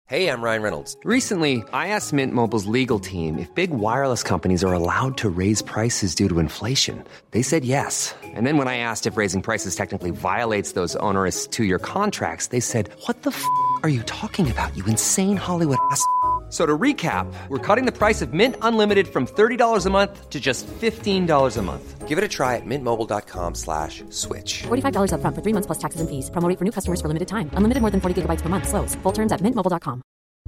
Hey, I'm Ryan Reynolds. Recently, I asked Mint Mobile's legal team if big wireless companies are allowed to raise prices due to inflation. They said yes. And then when I asked if raising prices technically violates those onerous two-year contracts, they said, "What the are you talking about, you insane Hollywood ass?" So to recap, we're cutting the price of Mint Unlimited from $30 a month to just $15 a month. Give it a try at mintmobile.com/switch. $45 up front for 3 months plus taxes and fees. Promo rate for new customers for limited time. Unlimited more than 40 gigabytes per month. Slows full terms at mintmobile.com.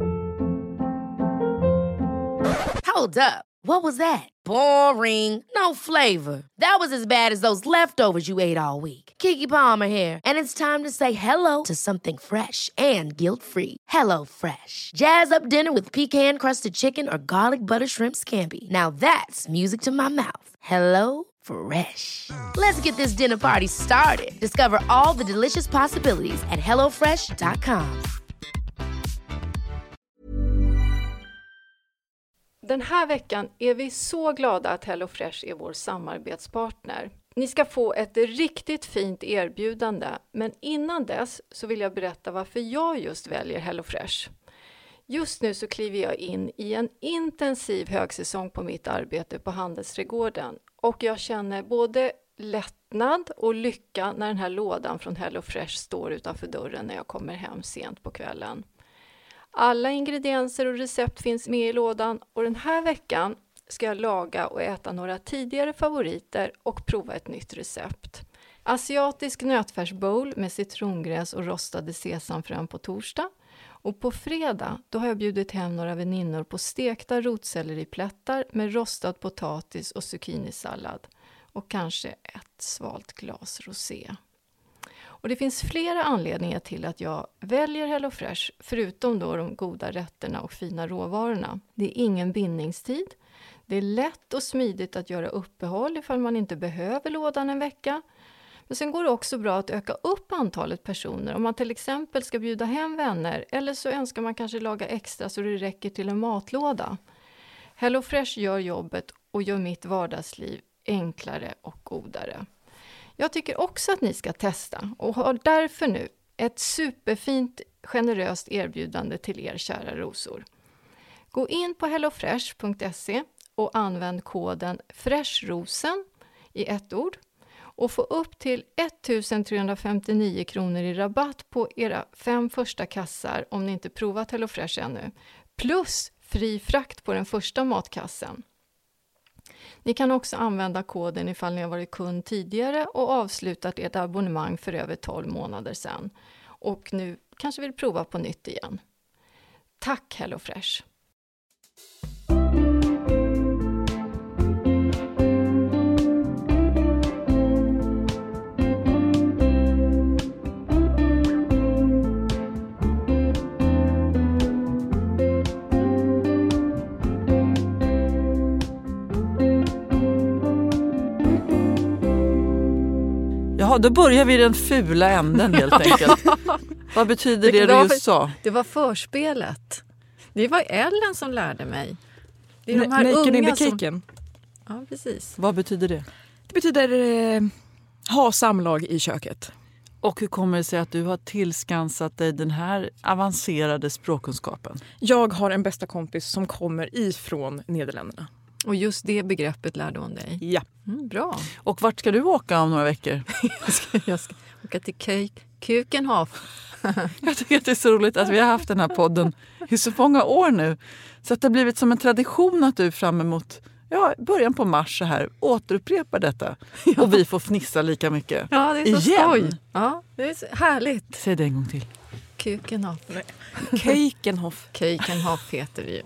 Hold up. What was that? Boring. No flavor. That was as bad as those leftovers you ate all week. Keke Palmer here, and it's time to say hello to something fresh and guilt-free. Hello Fresh. Jazz up dinner with pecan-crusted chicken or garlic butter shrimp scampi. Now that's music to my mouth. Hello Fresh. Let's get this dinner party started. Discover all the delicious possibilities at hellofresh.com. Den här veckan är vi så glada att HelloFresh är vår samarbetspartner. Ni ska få ett riktigt fint erbjudande, men innan dess så vill jag berätta varför jag just väljer HelloFresh. Just nu så kliver jag in i en intensiv högsäsong på mitt arbete på Handelsträdgården och jag känner både lättnad och lycka när den här lådan från HelloFresh står utanför dörren när jag kommer hem sent på kvällen. Alla ingredienser och recept finns med i lådan och den här veckan ska jag laga och äta några tidigare favoriter och prova ett nytt recept. Asiatisk nötfärsbowl med citrongräs och rostade sesamfrön på torsdag. Och på fredag då har jag bjudit hem några väninnor på stekta rotselleriplättar med rostad potatis och zucchinisallad. Och kanske ett svalt glas rosé. Och det finns flera anledningar till att jag väljer HelloFresh, förutom då de goda rätterna och fina råvarorna. Det är ingen bindningstid. Det är lätt och smidigt att göra uppehåll ifall man inte behöver lådan en vecka. Men sen går det också bra att öka upp antalet personer om man till exempel ska bjuda hem vänner eller så önskar man kanske laga extra så det räcker till en matlåda. HelloFresh gör jobbet och gör mitt vardagsliv enklare och godare. Jag tycker också att ni ska testa och har därför nu ett superfint generöst erbjudande till er kära rosor. Gå in på hellofresh.se och använd koden FRESHROSEN i ett ord och få upp till 1359 kronor i rabatt på era 5 första kassar om ni inte provat HelloFresh ännu. Plus fri frakt på den första matkassen. Ni kan också använda koden ifall ni har varit kund tidigare och avslutat ert abonnemang för över 12 månader sedan. Och nu kanske vill prova på nytt igen. Tack HelloFresh! Ja, då börjar vi den fula änden helt enkelt. Vad betyder det du just sa? Det var förspelet. Det var Ellen som lärde mig. Det är de här Naked unga in the som... caken. Ja, precis. Vad betyder det? Det betyder ha samlag i köket. Och hur kommer det sig att du har tillskansat dig den här avancerade språkkunskapen? Jag har en bästa kompis som kommer ifrån Nederländerna. Och just det begreppet lärde hon dig? Ja. Bra. Och vart ska du åka om några veckor? jag ska åka till Kukenhof. Jag tycker att det är så roligt att vi har haft den här podden i så många år nu. Så att det har blivit som en tradition att du fram emot början på mars så här återupprepar detta. Ja. Och vi får fnissa lika mycket. Ja, det är så skoj. Ja, det är så härligt. Säg det en gång till. Kukenhof. Kukenhof. Kukenhof heter det ju.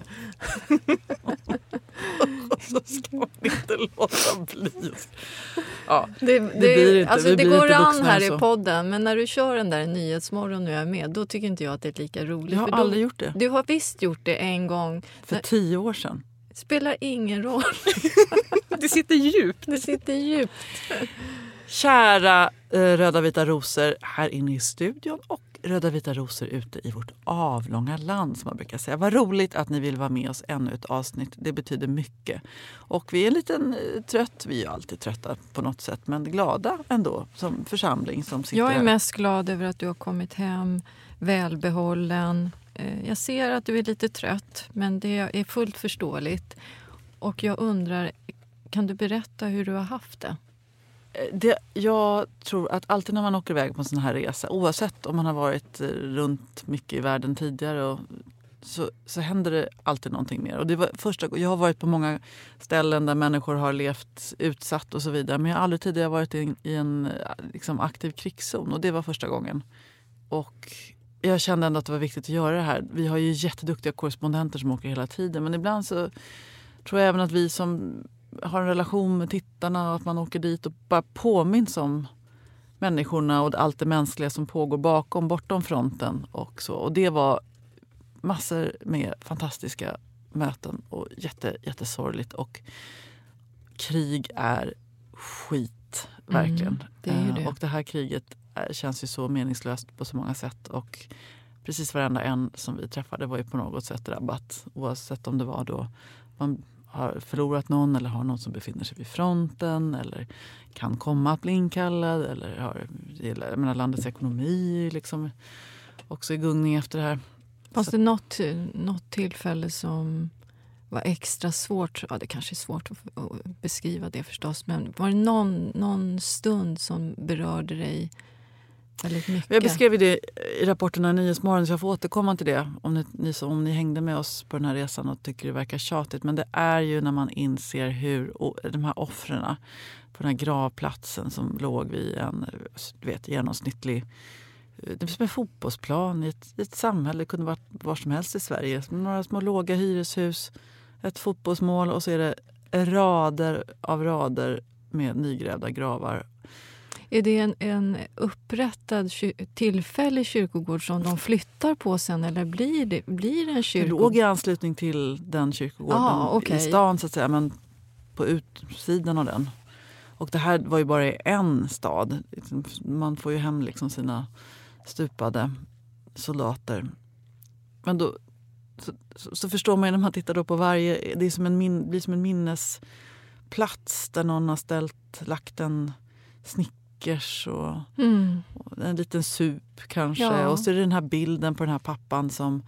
Så ska man inte låta bli. Ja, det blir går inte an här alltså. I podden, men när du kör den där Nyhetsmorgon och jag är med, då tycker inte jag att det är lika roligt. Jag har aldrig gjort det. Du har visst gjort det en gång. För 10 år sedan. Spelar ingen roll. Det sitter djupt. Det sitter djupt. Kära Röda Vita Rosor här inne i studion och Röda Vita Rosor ute i vårt avlånga land som man brukar säga. Vad roligt att ni vill vara med oss ännu ett avsnitt. Det betyder mycket. Och vi är en liten trött, vi är alltid trötta på något sätt, men glada ändå som församling som sitter Jag är här. mest glad över att du har kommit hem, välbehållen, Jag ser att du är lite trött, men det är fullt förståeligt. Och jag undrar, kan du berätta hur du har haft det? Jag tror att alltid när man åker iväg på en sån här resa, oavsett om man har varit runt mycket i världen tidigare, så händer det alltid någonting mer. Och det var jag har varit på många ställen där människor har levt utsatt och så vidare. Men jag har aldrig tidigare varit i en liksom aktiv krigszon. Och det var första gången. Och jag kände ändå att det var viktigt att göra det här. Vi har ju jätteduktiga korrespondenter som åker hela tiden. Men ibland så tror jag även att vi som har en relation med tittarna och att man åker dit och bara påminns om människorna och allt det mänskliga som pågår bortom fronten och så. Och det var massor med fantastiska möten och jättesorgligt. Och krig är skit, verkligen. Det är ju det. Och det här kriget känns ju så meningslöst på så många sätt. Och precis varenda en som vi träffade var ju på något sätt drabbat. Oavsett om det var då man har förlorat någon eller har någon som befinner sig vid fronten eller kan komma att bli inkallad eller jag menar, landets ekonomi liksom också i gungning efter det här. Fanns det något tillfälle som var extra svårt? Ja, det kanske är svårt att beskriva det förstås, men var det någon stund som berörde dig väldigt mycket? Jag beskrev det i rapporterna i Nyhetsmorgon, så jag får återkomma till det om ni hängde med oss på den här resan och tycker det verkar tjatigt. Men det är ju när man inser hur de här offrena på den här gravplatsen som låg vid en genomsnittlig, det är som en fotbollsplan i ett samhälle. Det kunde vara var som helst i Sverige. Några små låga hyreshus, ett fotbollsmål och så är det rader med nygrävda gravar. Är det en upprättad tillfällig kyrkogård som de flyttar på sen, eller blir det en kyrkogård? Det låg i anslutning till den kyrkogården i stan så att säga, men på utsidan av den. Och det här var ju bara i en stad. Man får ju hem liksom sina stupade soldater. Men då så förstår man ju när man tittar då på varje, det är som blir som en minnesplats där någon har lagt en Snickers och en liten sup kanske. Ja. Och så är det den här bilden på den här pappan som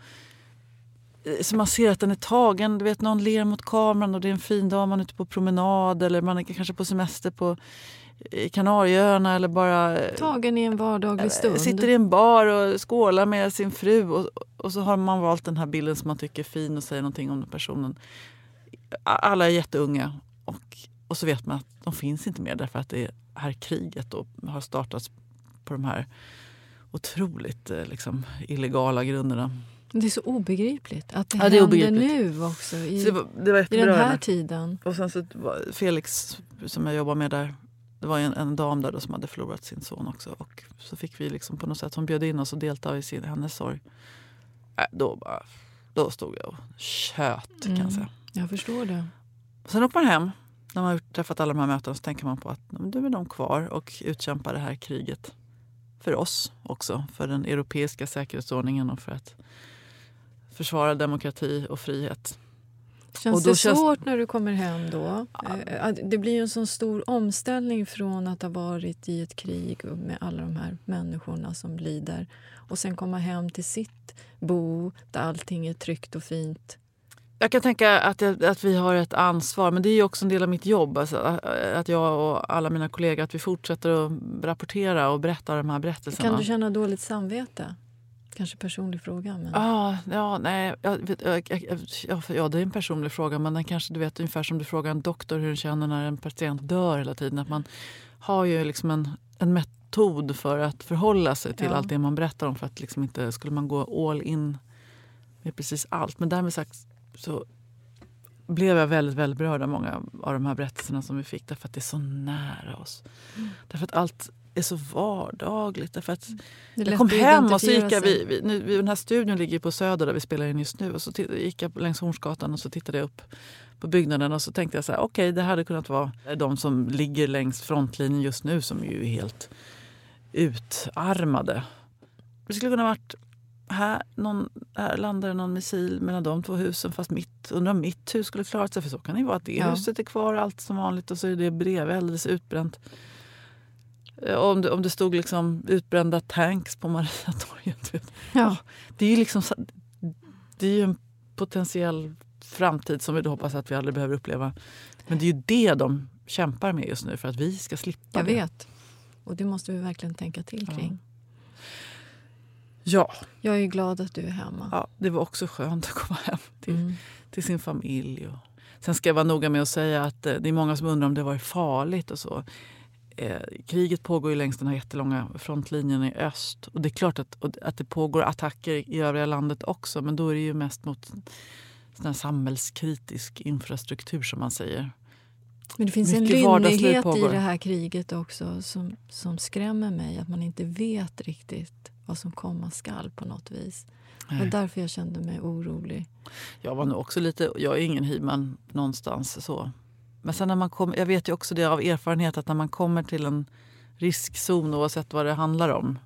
man ser att den är tagen. Du vet, någon ler mot kameran och det är en fin dag, man är ute på promenad eller man är kanske på semester på Kanarieöarna eller bara tagen i en vardaglig stund. Sitter i en bar och skålar med sin fru och så har man valt den här bilden som man tycker är fin och säger någonting om den personen. Alla är jätteunga och så vet man att de finns inte mer därför att det här kriget och har startats på de här otroligt liksom illegala grunderna. Det är så obegripligt att det händer nu också i den här tiden. Och sen så var Felix som jag jobbar med där, det var en dam där då som hade förlorat sin son också. Och så fick vi liksom på något sätt, hon bjöd in oss och delta i hennes sorg. Då stod jag och tjöt kan jag säga. Jag förstår det. Sen åker man hem, när man har träffat alla de här mötena, så tänker man på att nu är de kvar och utkämpar det här kriget för oss också. För den europeiska säkerhetsordningen och för att försvara demokrati och frihet. Känns det svårt när du kommer hem då? Det blir ju en sån stor omställning från att ha varit i ett krig med alla de här människorna som lider. Och sen komma hem till sitt bo där allting är tryggt och fint. Jag kan tänka att vi har ett ansvar, men det är ju också en del av mitt jobb. Alltså, att jag och alla mina kollegor, att vi fortsätter att rapportera och berätta de här berättelserna. Kan du känna dåligt samvete? Kanske personlig fråga. Men... det är en personlig fråga, men den kanske, du vet, ungefär som du frågar en doktor hur den känner när en patient dör hela tiden. Att man har ju liksom en metod för att förhålla sig till allt det man berättar om, för att liksom inte skulle man gå all in med precis allt. Men därmed sagt så blev jag väldigt, väldigt berörd av många av de här berättelserna som vi fick, därför att det är så nära oss. Därför att allt är så vardagligt. Därför att jag kom hem och så gick jag, den här studion ligger på Söder där vi spelar in just nu, och så gick jag längs Hornsgatan och så tittade jag upp på byggnaden och så tänkte jag så här, okej, det hade kunnat vara de som ligger längs frontlinjen just nu som ju är helt utarmade. Det skulle kunna varit här landade någon missil mellan de två husen, fast undrar om mitt hus skulle klara sig, för så kan det vara att det huset är kvar allt som vanligt och så är det bredvid alldeles utbränt. Om det stod liksom utbrända tanks på Mariatorget. Ja. Det är ju liksom, Det är ju en potentiell framtid som vi då hoppas att vi aldrig behöver uppleva. Men det är ju det de kämpar med just nu för att vi ska slippa Jag det. vet. Och det måste vi verkligen tänka till kring. Ja. Jag är ju glad att du är hemma. Ja, det var också skönt att komma hem till sin familj. Och sen ska jag vara noga med att säga att det är många som undrar om det var farligt och så. Kriget pågår ju längs den här jättelånga frontlinjen i öst. Och det är klart att det pågår attacker i övriga landet också. Men då är det ju mest mot sån här samhällskritisk infrastruktur som man säger. Men det finns Mycket en vardagsliv lynnighet i pågår. det här kriget också som skrämmer mig. Att man inte vet riktigt vad som komma skall på något vis. Nej. Och därför jag kände mig orolig. Jag var nog också lite, jag är ingen hivman någonstans så. Men sen när man kommer, jag vet ju också det av erfarenhet att när man kommer till en riskzon oavsett vad det handlar om.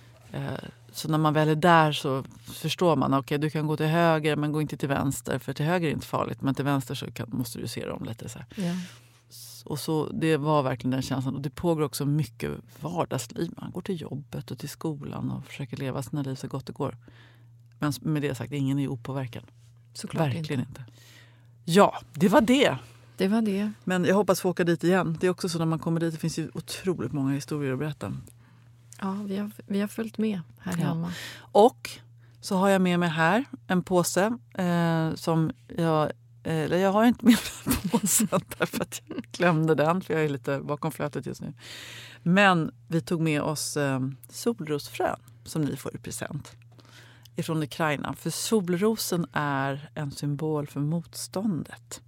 Så när man väl är där så förstår man okej, du kan gå till höger men gå inte till vänster. För till höger är inte farligt men till vänster så måste du se dem lite så här. Ja. Och så det var verkligen den känslan. Och det pågår också mycket vardagsliv. Man går till jobbet och till skolan och försöker leva sina liv så gott det går. Men med det sagt, ingen är opåverkad. Såklart verkligen inte. Ja, det var det. Det var det. Men jag hoppas få åka dit igen. Det är också så när man kommer dit, det finns ju otroligt många historier att berätta. Ja, vi har följt med här hemma. Och så har jag med mig här en påse som jag har inte med mig påsen därför att jag glömde den. För jag är lite bakom flötet just nu. Men vi tog med oss solrosfrön som ni får i present. Ifrån Ukraina. För solrosen är en symbol för motståndet.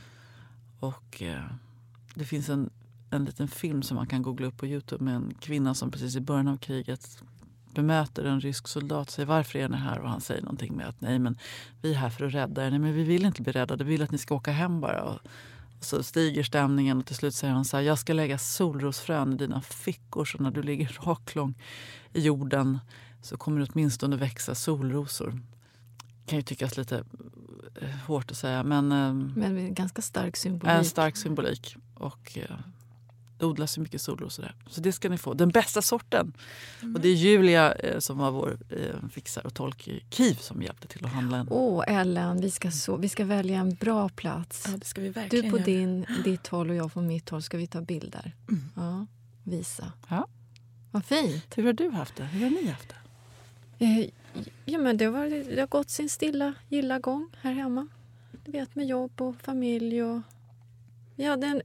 Och det finns en liten film som man kan googla upp på YouTube med en kvinna som precis i början av kriget bemöter en rysk soldat och säger varför är ni här? Och han säger någonting med att nej men vi är här för att rädda er. Nej men vi vill inte bli räddade, vi vill att ni ska åka hem bara. Och så stiger stämningen och till slut säger han så här, jag ska lägga solrosfrön i dina fickor så när du ligger raklång i jorden så kommer det åtminstone växa solrosor. Kan ju tyckas lite hårt att säga men en ganska stark symbolik. En stark symbolik och det odlas ju mycket solrosor där. Så det ska ni få. Den bästa sorten. Och det är Julia som var vår fixare och tolk i Kiev som hjälpte till att handla en. Ellen, vi ska välja en bra plats. Ja, det ska vi verkligen Du på göra. ditt håll och jag på mitt håll ska vi ta bilder. Ja, visa. Ja. Vad fint. Hur har du haft det? Hur har ni haft det? Ja, men det har gått sin gilla gång här hemma. Du vet, med jobb och familj. Och vi hade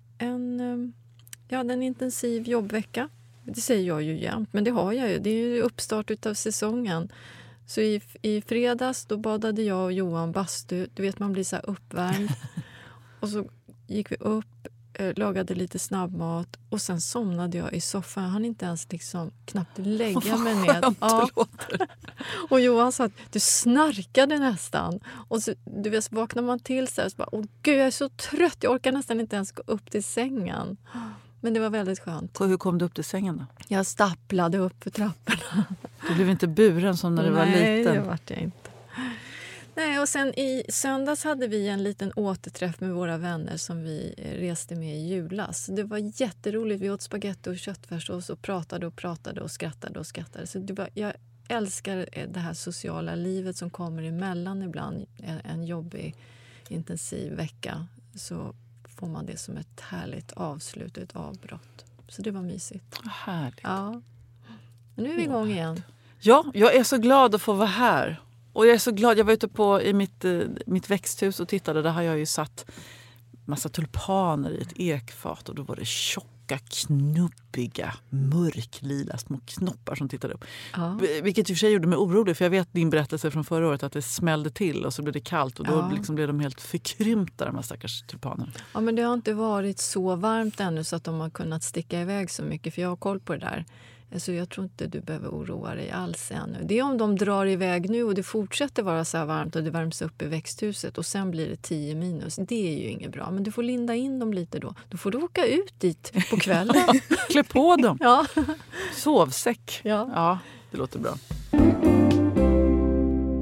en intensiv jobbvecka. Det säger jag ju jämt, men det har jag ju. Det är ju uppstart utav säsongen. Så i fredags då badade jag och Johan bastu. Du vet, man blir så här uppvärmd. Och så gick vi upp, lagade lite snabbmat och sen somnade jag i soffan. Jag hann inte ens knappt lägga mig ner. Ja. Och Johan sa att du snarkade nästan. Och så, du vet, så vaknar man till så här, så bara, åh gud, jag är så trött. Jag orkar nästan inte ens gå upp till sängen. Men det var väldigt skönt. Hur kom du upp till sängen då? Jag stapplade upp för trapporna. Du blev inte buren som när du var liten? Nej, det var jag inte. Nej, och sen i söndags hade vi en liten återträff med våra vänner som vi reste med i julas. Det var jätteroligt. Vi åt spaghetti och köttfärssås och pratade och skrattade. Så jag älskar det här sociala livet som kommer emellan ibland. En jobbig, intensiv vecka så får man det som ett härligt avslut, ett avbrott. Så det var mysigt. Härligt. Ja. Men nu är vi igång igen. Ja, jag är så glad att få vara här. Och jag är så glad, jag var ute i mitt växthus och tittade. Där har jag ju satt massa tulpaner i ett ekfat. Och då var det tjocka, knubbiga, mörklila små knoppar som tittade upp. Ja. Vilket i och för sig gjorde mig orolig. För jag vet din berättelse från förra året att det smällde till och så blev det kallt. Och då blev de helt förkrympta, de här stackars tulpanerna. Ja, men det har inte varit så varmt ännu så att de har kunnat sticka iväg så mycket. För jag har koll på det där. Så jag tror inte du behöver oroa dig alls ännu. Det är om de drar iväg nu och det fortsätter vara så här varmt och det värms upp i växthuset och sen blir det 10 minus. Det är ju inget bra, men du får linda in dem lite då. Då får du åka ut dit på kvällen. Klä på dem. Ja. Sovsäck. Ja. Ja, det låter bra.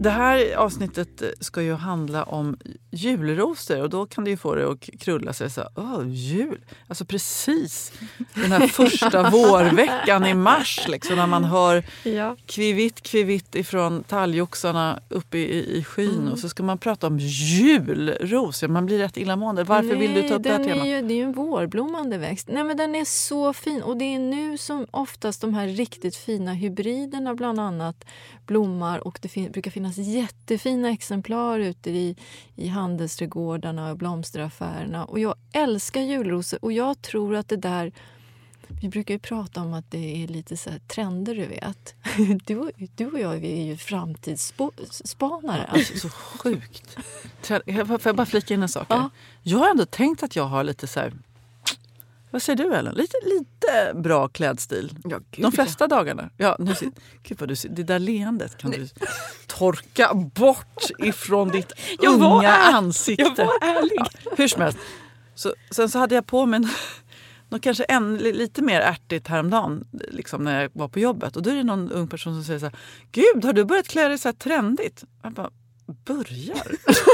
Det här avsnittet ska ju handla om julrosor och då kan det ju få det att krulla sig så. Jul. Alltså precis den här första vårveckan i mars liksom, när man hör kvivitt ifrån talgoxarna uppe i skyn och så ska man prata om julrosor. Man blir rätt illamående. Varför vill du ta upp det här temat? Det är ju en vårblommande växt. Nej, men den är så fin och det är nu som oftast de här riktigt fina hybriderna bland annat blommar och det brukar finnas jättefina exemplar ute i handelsträdgårdarna och blomsteraffärerna. Och jag älskar julrosor och jag tror att det där, vi brukar ju prata om att det är lite så här trender, du vet. Du och jag är ju framtidsspanare. Alltså, så sjukt. Får jag bara flika in en sak? Ja. Jag har ändå tänkt att jag har lite så här, vad säger du Ellen? Lite bra klädstil. Ja, de flesta dagarna. Ja, nu gud vad det där leendet kan du torka bort ifrån ditt unga ansikte. Jag var ärlig. Ja, hur som helst. Sen så hade jag på mig kanske lite mer ärtigt häromdagen liksom när jag var på jobbet. Och då är det någon ung person som säger så här: Gud, har du börjat klä dig så här trendigt? Jag bara, börjar?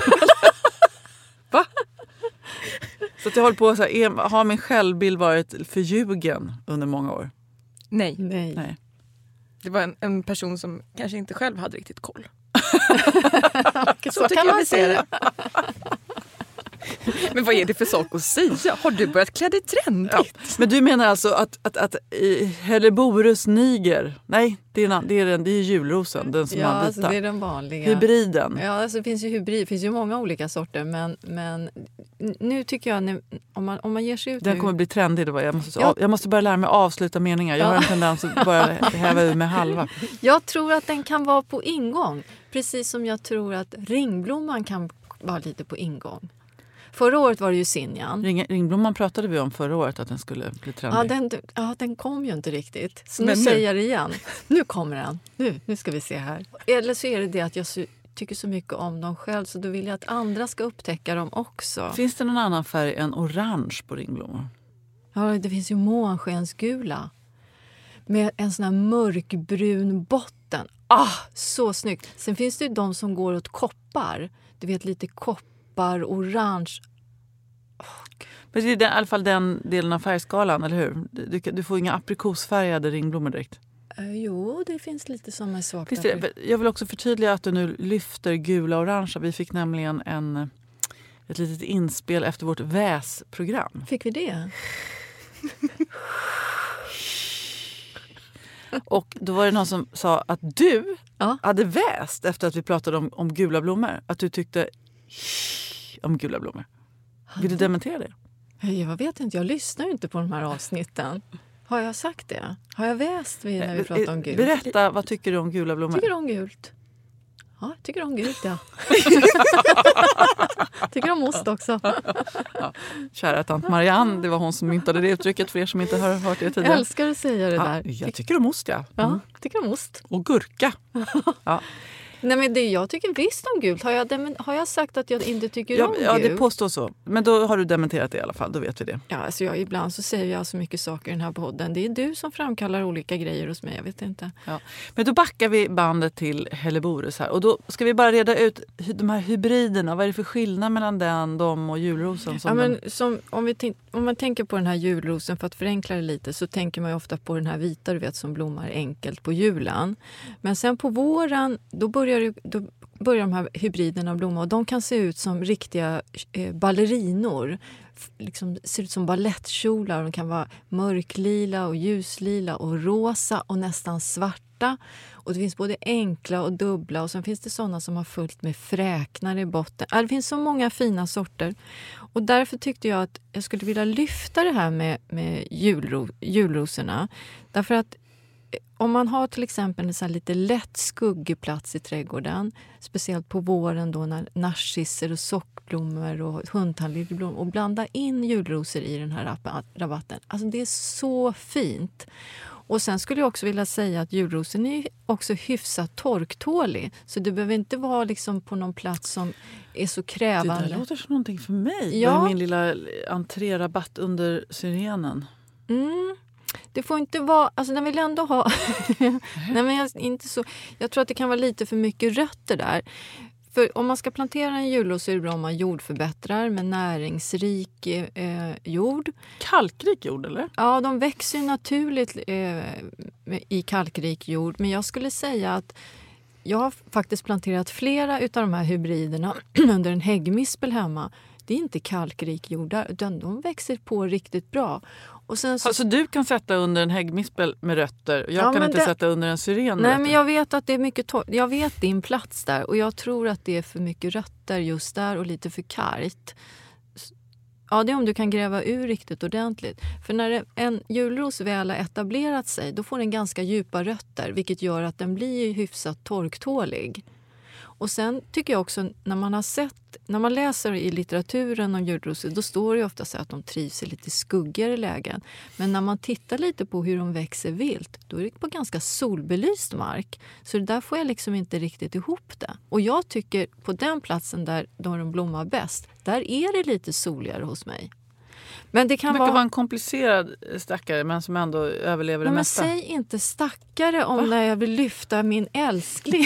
Va? Så att jag håller på så här, har min självbild varit förljugen under många år? Nej. Det var en person som kanske inte själv hade riktigt koll. Så kan man säga det. Men vad är det för sak att säga? Har du börjat klä dig trendigt? Ja. Men du menar alltså att i Helleborus niger, nej, det är julrosen, den som har vita. Alltså det är den vanliga. Hybriden. Ja, alltså det finns ju hybrid, det finns ju många olika sorter, men nu tycker jag om man ger sig ut den nu. kommer bli trendig då. Jag måste börja lära mig avsluta meningar. Jag har en tendens att bara häva ur med halva. Jag tror att den kan vara på ingång, precis som jag tror att ringblomman kan vara lite på ingång. Förra året var det ju Sinjan. Ringblomman pratade vi om förra året att den skulle bli trendig. Ja, den kom ju inte riktigt. Så nu säger jag det igen. Nu kommer den. Nu ska vi se här. Eller så är det att jag tycker så mycket om dem själv så då vill jag att andra ska upptäcka dem också. Finns det någon annan färg än orange på ringblommor? Ja, det finns ju månskensgula. Med en sån här mörkbrun botten. Så snyggt. Sen finns det ju de som går åt koppar. Du vet, lite koppar, orange. Men det är i alla fall den delen av färgskalan, eller hur? Du får inga aprikosfärgade ringblommor direkt. Jo, det finns lite som är svagt. Jag vill också förtydliga att du nu lyfter gula och orange. Vi fick nämligen ett litet inspel efter vårt väsprogram. Fick vi det? Och då var det någon som sa att du hade väst efter att vi pratade om gula blommor. Att du tyckte om gula blommor. Vill du dementera det? Jag vet inte, jag lyssnar ju inte på de här avsnitten. Har jag sagt det? Har jag väst när vi pratar om gult? Berätta, vad tycker du om gula blommor? Tycker du om gult? Ja, tycker om gult, ja. Tycker om ost också. Ja, kära tant Marianne, det var hon som myntade det uttrycket för er som inte har hört det tidigare. Jag älskar att säga det där. Jag tycker om ost, ja. Ja, tycker om ost. Och gurka. Ja. Nej, men jag tycker visst om gult. Har jag sagt att jag inte tycker om gult? Ja, det påstår så. Men då har du dementerat det i alla fall, då vet vi det. Ja, alltså ibland så säger jag så mycket saker i den här podden. Det är du som framkallar olika grejer hos mig, jag vet inte. Ja. Men då backar vi bandet till Helleborus här. Och då ska vi bara reda ut de här hybriderna. Vad är det för skillnad mellan dem och julrosen? Om man tänker på den här julrosen, för att förenkla det lite, så tänker man ju ofta på den här vita, du vet, som blommar enkelt på julen. Men sen på våren, då börjar de här hybriderna blomma och de kan se ut som riktiga ballerinor. Liksom, ser ut som ballettkjolar. De kan vara mörklila och ljuslila och rosa och nästan svarta. Och det finns både enkla och dubbla och sen finns det sådana som har fullt med fräknar i botten. Det finns så många fina sorter. Och därför tyckte jag att jag skulle vilja lyfta det här med julrosorna. Därför att om man har till exempel en sån här lite lätt skuggig plats i trädgården, speciellt på våren då när narcisser och sockblommor och hundtandliljeblom, och blanda in julrosor i den här rabatten. Alltså det är så fint. Och sen skulle jag också vilja säga att julrosen är också hyfsat torktålig. Så det behöver inte vara liksom på någon plats som är så krävande. Det där låter som någonting för mig. Ja. Min lilla entrérabatt under syrenen. Mm. Det får inte vara, alltså den vill ändå ha, nej men inte så, jag tror att det kan vara lite för mycket rötter där. För om man ska plantera en julros så är det bra om man jordförbättrar med näringsrik jord. Kalkrik jord eller? Ja, de växer naturligt i kalkrik jord. Men jag skulle säga att jag har faktiskt planterat flera utav de här hybriderna under en häggmispel hemma. Det är inte kalkrik jord där, utan de växer på riktigt bra. Och sen så... Alltså du kan sätta under en häggmispel med rötter och jag kan inte sätta under en syren med rötter. Men jag vet att det är mycket torrt. Jag vet din plats där och jag tror att det är för mycket rötter just där och lite för kargt. Ja, det är om du kan gräva ur riktigt ordentligt. För när en julros väl har etablerat sig, då får den ganska djupa rötter, vilket gör att den blir hyfsat torktålig. Och sen tycker jag också, när man läser i litteraturen om julrosor, då står det ju ofta så att de trivs i lite skuggigare lägen. Men när man tittar lite på hur de växer vilt, då är det på ganska solbelyst mark. Så det där får jag liksom inte riktigt ihop det. Och jag tycker på den platsen där de blommar bäst, där är det lite soligare hos mig. Men det kan vara en komplicerad stackare men som ändå överlever det mesta. Men säg inte stackare om när jag vill lyfta min älskling.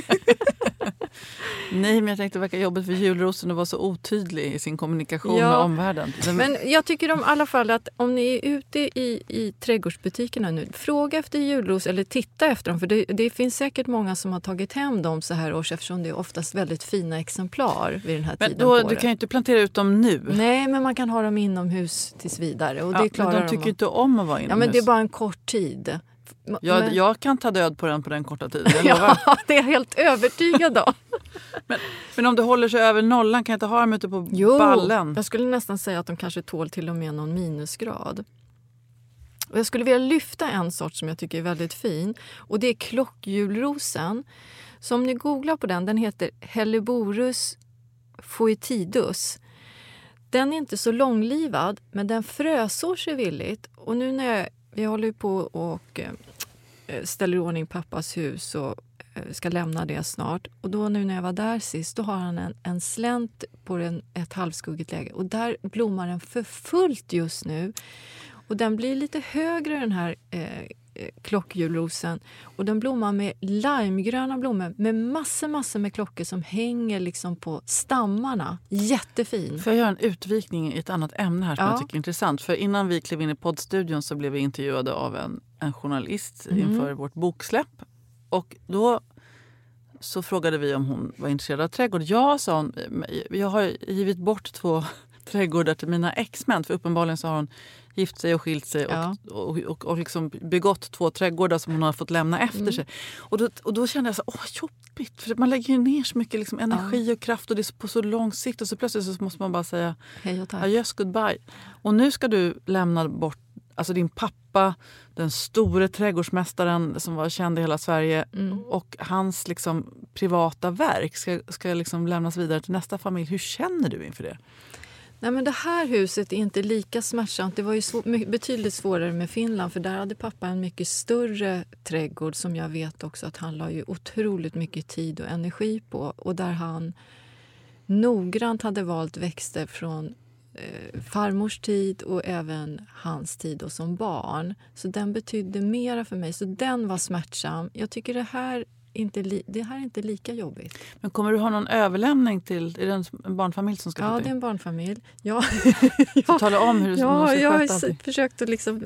Nej, men jag tänkte det verkar jobbigt för julrosen att vara så otydlig i sin kommunikation med omvärlden. Men jag tycker i alla fall att om ni är ute i trädgårdsbutikerna nu, fråga efter julros eller titta efter dem. För det finns säkert många som har tagit hem dem så här års eftersom det är oftast väldigt fina exemplar vid den här tiden på året. Du kan ju inte plantera ut dem nu. Nej, men man kan ha dem inomhus tills vidare. Och det klarar men de tycker inte om att vara inomhus. Ja, men det är bara en kort tid. Jag kan ta död på den korta tiden. Ja, det är jag helt övertygad om. Men om du håller sig över nollan kan jag inte ha dem ute på ballen. Jag skulle nästan säga att de kanske tål till och med någon minusgrad. Och jag skulle vilja lyfta en sort som jag tycker är väldigt fin. Och det är klockjulrosen. Så om ni googlar på den heter Helleborus foetidus. Den är inte så långlivad, men den frösår sig villigt. Och nu när vi håller ju på och ställer i ordning pappas hus och ska lämna det snart. Och då nu när jag var där sist, då har han en slänt på ett halvskuggigt läge. Och där blommar den för fullt just nu. Och den blir lite högre den här klockjulrosen. Och den blommar med limegröna blommor med massor med klockor som hänger liksom på stammarna. Jättefin. Får jag göra en utvikning i ett annat ämne här som jag tycker är intressant? För innan vi klev in i poddstudion så blev vi intervjuade av en journalist inför vårt boksläpp. Och då så frågade vi om hon var intresserad av trädgård. Ja, sa hon, jag har givit bort 2 trädgårdar till mina ex-män. För uppenbarligen så har hon gift sig och skilt sig och liksom begått 2 trädgårdar som hon har fått lämna efter sig. Och då kände jag så jobbigt. För man lägger ju ner så mycket liksom energi och kraft och det är på så lång sikt. Och så plötsligt så måste man bara säga hej och tack. Adjöss, goodbye. Och nu ska du lämna bort alltså din pappa, den store trädgårdsmästaren som var känd i hela Sverige och hans liksom privata verk ska liksom lämnas vidare till nästa familj. Hur känner du inför det? Nej, men det här huset är inte lika smärtsamt. Det var ju betydligt svårare med Finland för där hade pappa en mycket större trädgård som jag vet också att han la ju otroligt mycket tid och energi på. Och där han noggrant hade valt växter från farmors tid och även hans tid och som barn. Så den betydde mera för mig. Så den var smärtsam. Jag tycker det här är inte lika jobbigt. Men kommer du ha någon överlämning till... Är det en barnfamilj som ska flytta in? Ja, det är en barnfamilj. Ja. Så tala om hur du ska sköta jag allting. har försökt att liksom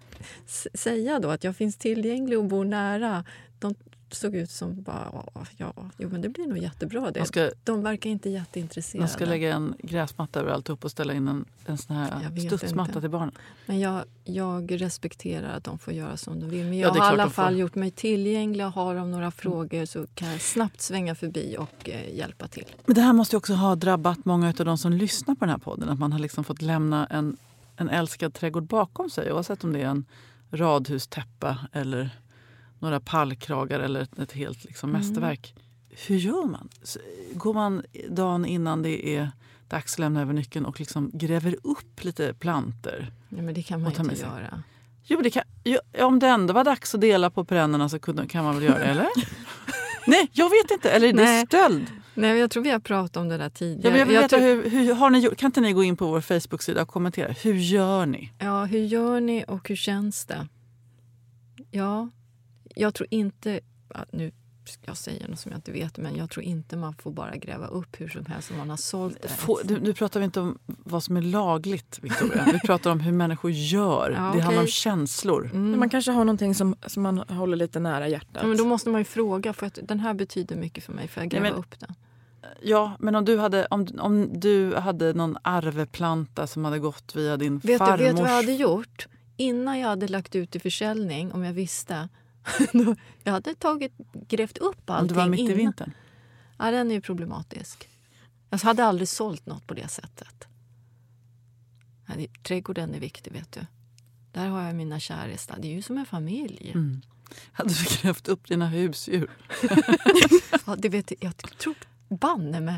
säga då att jag finns tillgänglig och bor nära. De såg ut som bara, men det blir nog jättebra det. De verkar inte jätteintresserade. De ska lägga en gräsmatta över alltihop och ställa in en sån här studsmatta till barnen. Men jag respekterar att de får göra som de vill. Men jag har i alla fall gjort mig tillgänglig och har de några frågor så kan jag snabbt svänga förbi och hjälpa till. Men det här måste ju också ha drabbat många av de som lyssnar på den här podden. Att man har liksom fått lämna en älskad trädgård bakom sig. Oavsett om det är en radhustäppa eller några pallkragar eller ett helt liksom mästerverk. Hur gör man? Går man dagen innan det är dags att lämna över nyckeln och liksom gräver upp lite planter? Nej, men det kan man inte göra. Jo, om det ändå var dags att dela på perennerna så kan man väl göra det, eller? Nej, jag vet inte. Eller är det stöld? Nej, jag tror vi har pratat om det där tidigare. Ja, men jag vill veta, hur har ni gjort? Kan inte ni gå in på vår Facebook-sida och kommentera? Hur gör ni? Ja, hur gör ni och hur känns det? Ja, jag tror inte... Nu ska jag säga något som jag inte vet, men jag tror inte man får bara gräva upp hur som helst om man har sålt det. Nu pratar vi inte om vad som är lagligt, Victoria. Vi pratar om hur människor gör. Ja, det handlar om känslor. Men man kanske har någonting som man håller lite nära hjärtat. Ja, men då måste man ju fråga, för att den här betyder mycket för mig, för jag gräva upp den. Ja, men om du hade någon arveplanta som hade gått via din farmors... Vet du vad jag hade gjort? Innan jag hade lagt ut i försäljning, om jag visste... jag hade grävt upp allting. Om du var mitt i vintern? Ja, den är ju problematisk. Jag hade aldrig sålt något på det sättet. Trädgården är viktig, vet du. Där har jag mina käresta. Det är ju som en familj. Mm. Hade du grävt upp dina husdjur? Ja, det vet jag tror banne med.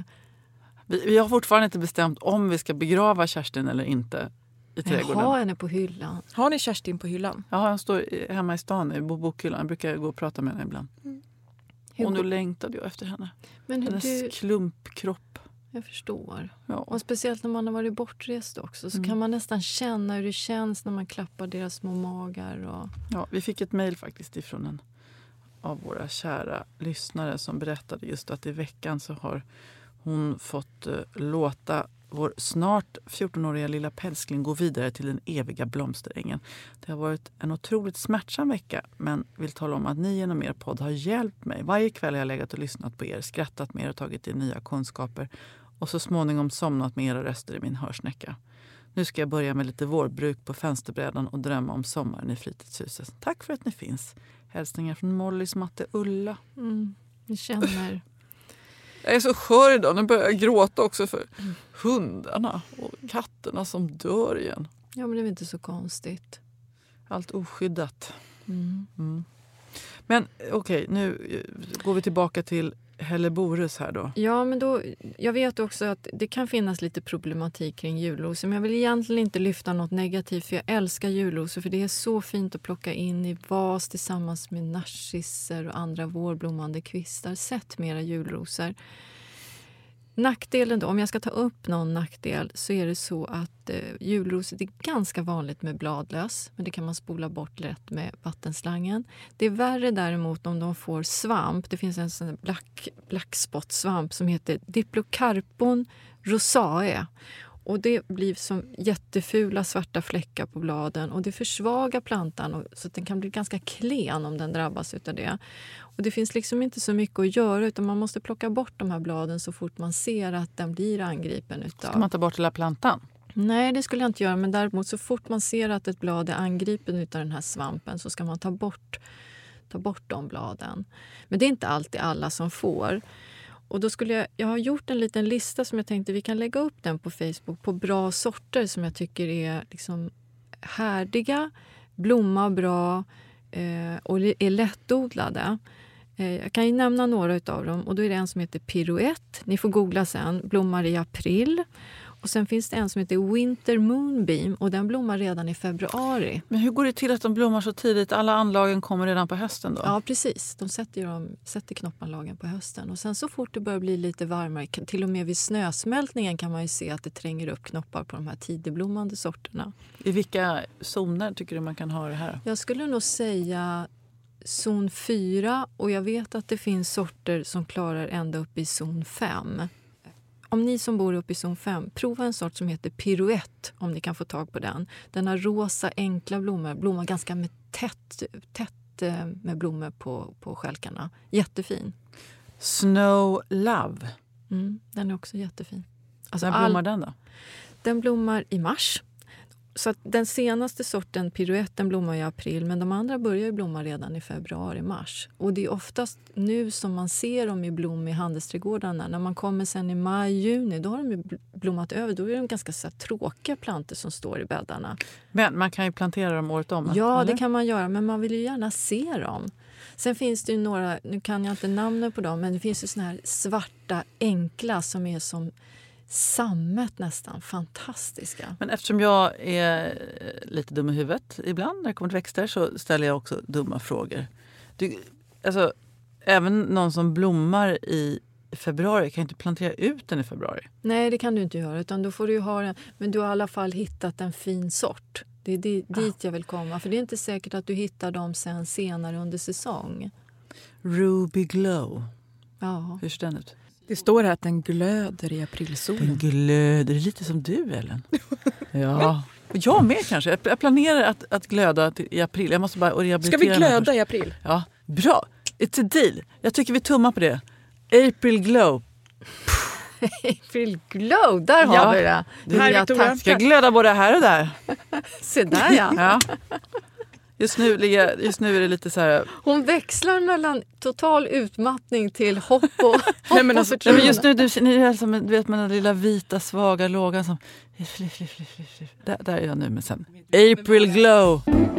Vi har fortfarande inte bestämt om vi ska begrava Kerstin eller inte i trädgården. Jag har henne på hyllan. Har ni Kerstin på hyllan? Ja, han står hemma i stan i bokhyllan. Jag brukar gå och prata med henne ibland. Och nu längtade jag efter henne. Men hennes klumpkropp. Jag förstår. Ja. Och speciellt när man har varit bortrest också. Så kan man nästan känna hur det känns när man klappar deras små magar. Och... Ja, vi fick ett mejl faktiskt ifrån en av våra kära lyssnare som berättade just att i veckan så har hon fått låta vår snart 14-åriga lilla pälskling gå vidare till den eviga blomsterängen. Det har varit en otroligt smärtsam vecka, men vill tala om att ni genom er podd har hjälpt mig. Varje kväll har jag legat och lyssnat på er, skrattat med er och tagit in nya kunskaper och så småningom somnat med era röster i min hörsnäcka. Nu ska jag börja med lite vårbruk på fönsterbrädan och drömma om sommaren i fritidshuset. Tack för att ni finns. Hälsningar från Mollys matte Ulla. Vi känner... Jag är så skör idag. Nu börjar jag gråta också för hundarna och katterna som dör igen. Ja, men det är väl inte så konstigt. Allt oskyddat. Men okej, nu går vi tillbaka till Helleborus här då. Ja, men då, jag vet också att det kan finnas lite problematik kring julrosor. Men jag vill egentligen inte lyfta något negativt, för jag älskar julrosor. För det är så fint att plocka in i vas tillsammans med narcisser och andra vårblommande kvistar. Sätt mera julrosor. Nackdelen då, om jag ska ta upp någon nackdel, så är det så att julrosor, det är ganska vanligt med bladlöss, men det kan man spola bort lätt med vattenslangen. Det är värre däremot om de får svamp. Det finns en sån blackspottsvamp som heter Diplocarpon rosae. Och det blir som jättefula svarta fläckar på bladen och det försvagar plantan så att den kan bli ganska klen om den drabbas utav det. Och det finns liksom inte så mycket att göra, utan man måste plocka bort de här bladen så fort man ser att den blir angripen utav. Ska man ta bort hela plantan? Nej, det skulle jag inte göra, men däremot så fort man ser att ett blad är angripen utav den här svampen så ska man ta bort de bladen. Men det är inte alltid alla som får. Och då jag har gjort en liten lista som jag tänkte vi kan lägga upp den på Facebook på bra sorter som jag tycker är liksom härdiga, blommar bra och är lättodlade. Jag kan ju nämna några utav dem, och då är det en som heter Pirouette. Ni får googla sen, blommar i april. Och sen finns det en som heter Winter Moonbeam och den blommar redan i februari. Men hur går det till att de blommar så tidigt? Alla anlagen kommer redan på hösten då? Ja, precis. De sätter knoppanlagen på hösten. Och sen så fort det börjar bli lite varmare, till och med vid snösmältningen kan man ju se att det tränger upp knoppar på de här tidigblommande sorterna. I vilka zoner tycker du man kan ha det här? Jag skulle nog säga zon 4, och jag vet att det finns sorter som klarar ända upp i zon 5. Om ni som bor uppe i zon 5, prova en sort som heter Pirouette om ni kan få tag på den. Den har rosa enkla blommar ganska med tätt med blommor på skälkarna. Jättefin. Snow Love. Den är också jättefin. Alltså när blommar den då? Den blommar i mars. Så att den senaste sorten, Pirouette, blommar i april, men de andra börjar ju blomma redan i februari-mars. Och det är oftast nu som man ser dem i blom i handelsträdgårdarna. När man kommer sen i maj-juni, då har de ju blommat över. Då är de ganska så här tråkiga plantor som står i bäddarna. Men man kan ju plantera dem året om. Ja, eller? Det kan man göra, men man vill ju gärna se dem. Sen finns det ju några, nu kan jag inte namnen på dem, men det finns ju såna här svarta enkla som är som sammet nästan, fantastiska. Men eftersom jag är lite dum i huvudet ibland när det kommer till växter, så ställer jag också dumma frågor. Alltså, även någon som blommar i i februari. Jag kan inte plantera ut den i februari. Nej, det kan du inte göra. Utan då får du ju ha den. Men du har i alla fall hittat en fin sort. Det är dit jag vill komma. För det är inte säkert att du hittar dem sen senare under säsong. Ruby Glow. Ja. Hur ser den ut? Det står här att den glöder i aprilsolen. Den glöder lite som du, Ellen. Ja. Och jag med kanske. Jag planerar att glöda i april. Jag måste bara rehabilitera. Ska vi glöda i april? Ja, bra. It's a deal. Jag tycker vi tummar på det. April Glow. April Glow, där har vi det. Jag ska glöda både här och där. Se där, ja. Just nu är det lite så här. Hon växlar mellan total utmattning till hopp och men just nu ni är som du vet, med den lilla vita svaga lågan som där är jag nu, men sen April Glow.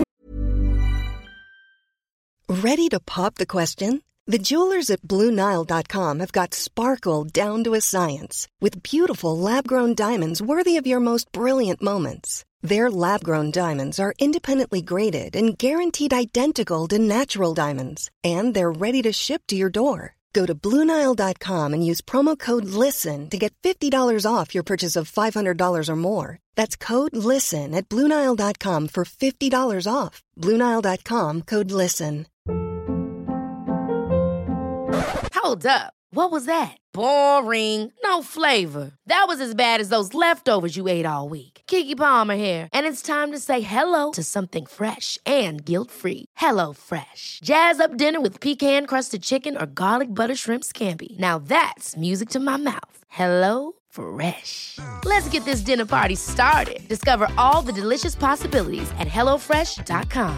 Ready to pop the question? The jewelers at BlueNile.com have got sparkle down to a science with beautiful lab-grown diamonds worthy of your most brilliant moments. Their lab-grown diamonds are independently graded and guaranteed identical to natural diamonds, and they're ready to ship to your door. Go to BlueNile.com and use promo code LISTEN to get $50 off your purchase of $500 or more. That's code LISTEN at BlueNile.com for $50 off. BlueNile.com, code LISTEN. Hold up. What was that? Boring. No flavor. That was as bad as those leftovers you ate all week. Keke Palmer here, and it's time to say hello to something fresh and guilt-free. Hello Fresh. Jazz up dinner with pecan-crusted chicken or garlic butter shrimp scampi. Now that's music to my mouth. Hello Fresh. Let's get this dinner party started. Discover all the delicious possibilities at hellofresh.com.